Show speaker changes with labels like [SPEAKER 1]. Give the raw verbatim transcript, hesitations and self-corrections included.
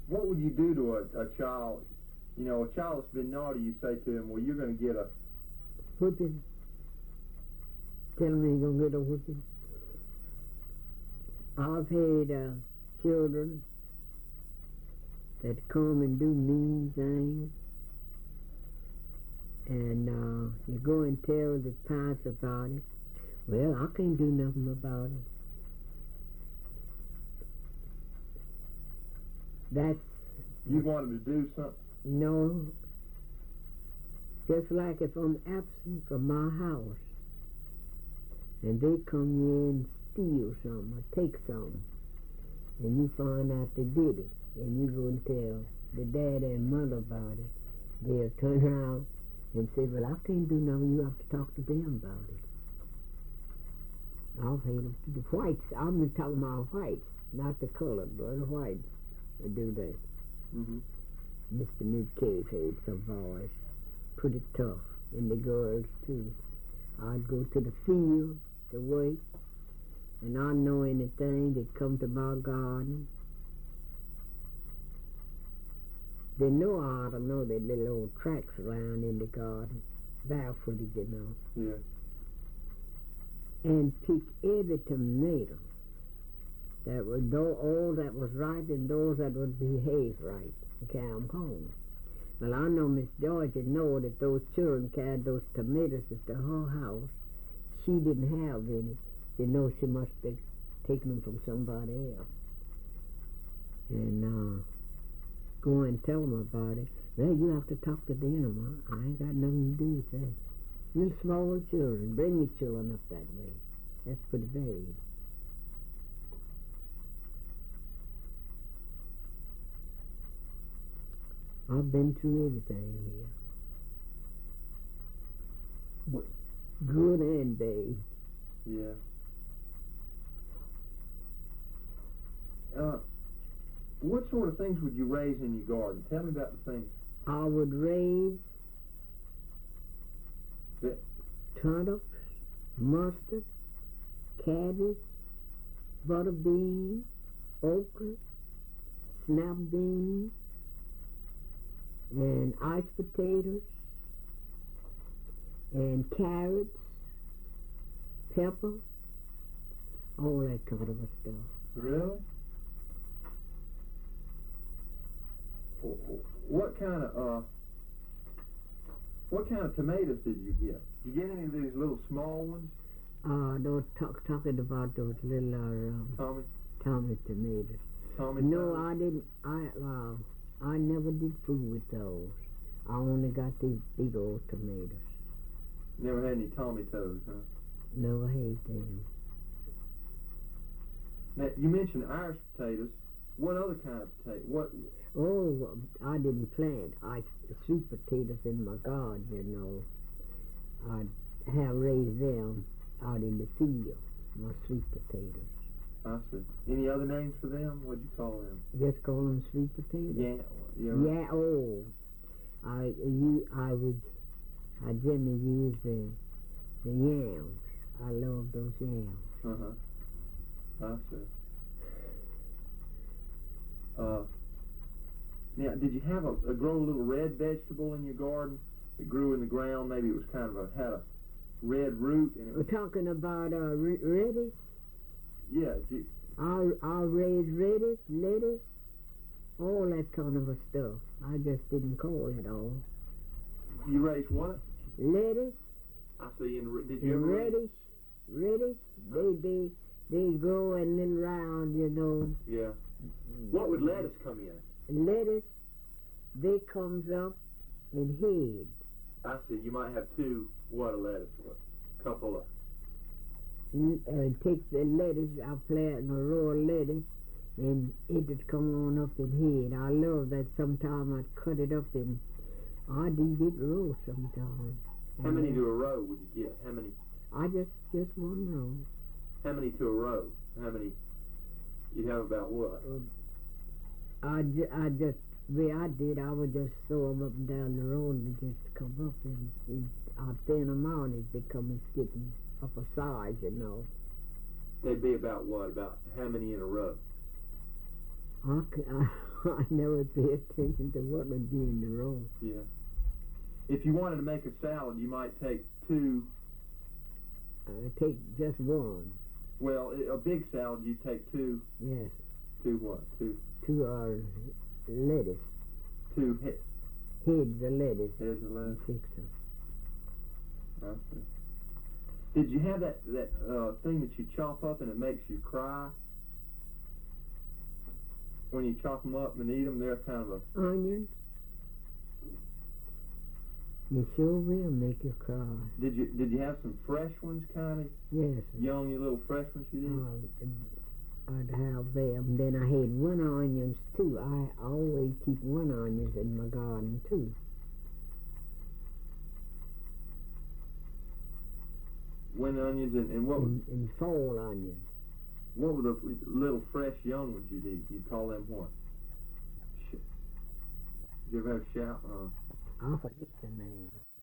[SPEAKER 1] what would you do to a, a child? You know, a child that's been naughty, you say to him, well, you're going to get a...
[SPEAKER 2] Whipping. Tell him he's going to get a whipping. I've had uh, children that come and do mean things, and uh, you go and tell the parents about it. Well, I can't do nothing about it. That's...
[SPEAKER 1] You want them to do something?
[SPEAKER 2] No. Just like if I'm absent from my house, and they come here and steal something or take something, and you find out they did it, and you go and tell the dad and mother about it, they'll turn around and say, well, I can't do nothing, you have to talk to them about it. I've had them, the whites, I'm just talking about whites, not the colored, but the whites that do that.
[SPEAKER 1] Mm-hmm.
[SPEAKER 2] Mister Midcave had some boys, pretty tough, and the girls too. I'd go to the field to work, and I know anything that come to my garden. They know I ought to know that little old tracks around in the garden, barefooted, you know.
[SPEAKER 1] Yeah.
[SPEAKER 2] And pick every tomato that would do all that was right and those that would behave right and carry them home. Well, I know Miss Georgia know that those children carried those tomatoes to her house. She didn't have any. You know she must have taken them from somebody else. And uh, go and tell them about it. Well, you have to talk to them. Huh? I ain't got nothing to do with that. Little small children, bring your children up that way. That's pretty bad. I've been through everything here.
[SPEAKER 1] What?
[SPEAKER 2] Good and bad.
[SPEAKER 1] Yeah. Uh, what sort of things would you raise in your garden? Tell me about the things.
[SPEAKER 2] I would raise
[SPEAKER 1] that
[SPEAKER 2] turnips, mustard, cabbage, butter beans, okra, snap beans, and iced potatoes, and carrots, pepper, all that kind of stuff.
[SPEAKER 1] Really? What kind of uh, what kind of tomatoes did you get? Did you get any of these little small ones?
[SPEAKER 2] Uh, those talk, talking about those little uh, um,
[SPEAKER 1] Tommy.
[SPEAKER 2] Tommy tomatoes.
[SPEAKER 1] Tommy.
[SPEAKER 2] No,
[SPEAKER 1] tomatoes?
[SPEAKER 2] I didn't. I uh, I never did food with those. I only got these big old tomatoes.
[SPEAKER 1] Never had any Tommy toes, huh?
[SPEAKER 2] Never had them.
[SPEAKER 1] Now, you mentioned Irish potatoes. What other kind of potato? What?
[SPEAKER 2] Oh, I didn't plant I sweet potatoes in my garden, you know. I have raised them out in the field, my sweet potatoes.
[SPEAKER 1] I see. Any other names for them? What'd you call them?
[SPEAKER 2] Just call them sweet potatoes.
[SPEAKER 1] Yeah. Yeah.
[SPEAKER 2] Yeah. Oh, I you I would I generally use the the yams. I love those yams.
[SPEAKER 1] Uh huh. I see. Uh, now, did you have a, a grow a little red vegetable in your garden that grew in the ground? Maybe it was kind of a had a red root. And it
[SPEAKER 2] We're
[SPEAKER 1] was,
[SPEAKER 2] talking about uh, re- lettuce.
[SPEAKER 1] yeah. You,
[SPEAKER 2] I I raised lettuce, lettuce, all that kind of a stuff. I just didn't call it all.
[SPEAKER 1] you raised what?
[SPEAKER 2] Lettuce,
[SPEAKER 1] I see. And did you
[SPEAKER 2] and
[SPEAKER 1] ever raise?
[SPEAKER 2] radish, radish. They they they grow in little round, you know.
[SPEAKER 1] Yeah. What would lettuce come in?
[SPEAKER 2] Lettuce, they comes up in heads.
[SPEAKER 1] I see. You might have two. What a lettuce? What? Couple of.
[SPEAKER 2] Uh, take the lettuce, I plant a row of lettuce, and it would come on up in head. I love that. Sometimes I'd cut it up and I'd eat it raw sometimes.
[SPEAKER 1] How many to a row would you get? How many?
[SPEAKER 2] I just just one row.
[SPEAKER 1] How many to a row? How many? You'd have about what?
[SPEAKER 2] Um, I, ju- I just, the way I did, I would just throw them up and down the road and they just come up and, and I'd thin them out and they come and getting up a size, you know.
[SPEAKER 1] They'd be about what? About how many in a row?
[SPEAKER 2] I, c- I, I never pay attention to what would be in the roll.
[SPEAKER 1] Yeah. If you wanted to make a salad, you might take two.
[SPEAKER 2] I take just one.
[SPEAKER 1] Well, i- a big salad, you take two.
[SPEAKER 2] Yes,
[SPEAKER 1] Two what? Two.
[SPEAKER 2] two are lettuce.
[SPEAKER 1] Two he-
[SPEAKER 2] Heads of lettuce.
[SPEAKER 1] heads of lettuce.
[SPEAKER 2] Six of them.
[SPEAKER 1] I see. Did you have that that uh, thing that you chop up and it makes you cry? When you chop them up and eat them, they're kind of a.
[SPEAKER 2] Onions. You sure will make you cry.
[SPEAKER 1] Did you did you have some fresh ones, kind of
[SPEAKER 2] Yes.
[SPEAKER 1] young, you little fresh ones you did?
[SPEAKER 2] Uh, I'd have them. Then I had one onions too. I always keep one onions in my garden too.
[SPEAKER 1] When onions and, and what was,
[SPEAKER 2] And, and fall onions.
[SPEAKER 1] what were the f- little fresh young ones you'd eat? You'd call them what? Sh- Did you ever have shout? Uh,
[SPEAKER 2] I forget the name.